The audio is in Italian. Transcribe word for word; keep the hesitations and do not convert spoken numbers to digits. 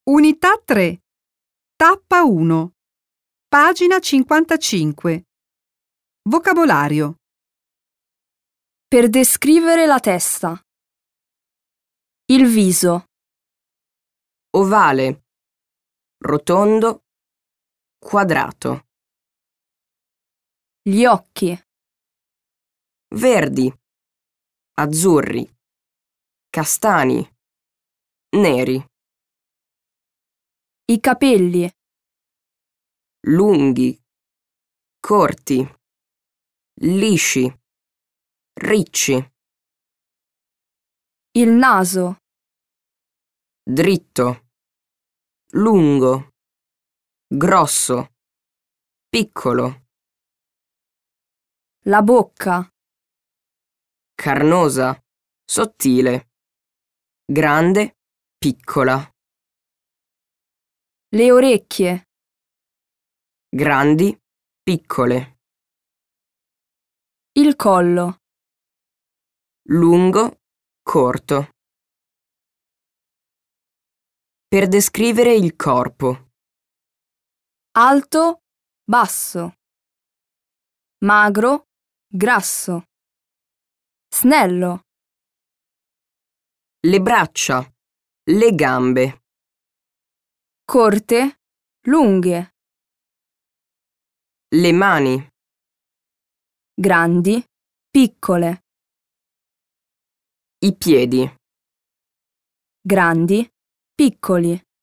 Unità tre, tappa uno, pagina cinquantacinque. Vocabolario. Per descrivere la testa. Il viso. Ovale, rotondo, quadrato. Gli occhi. Verdi, azzurri, castani, neri. I capelli. Lunghi, corti, lisci, ricci. Il naso. Dritto, lungo, grosso, piccolo. La bocca. Carnosa, sottile, grande, piccola. Le orecchie. Grandi, piccole. Il collo. Lungo, corto. Per descrivere il corpo. Alto, basso. Magro, grasso. Snello. Le braccia, le gambe. Corte, lunghe. Le mani. Grandi, piccole. I piedi. Grandi, piccoli.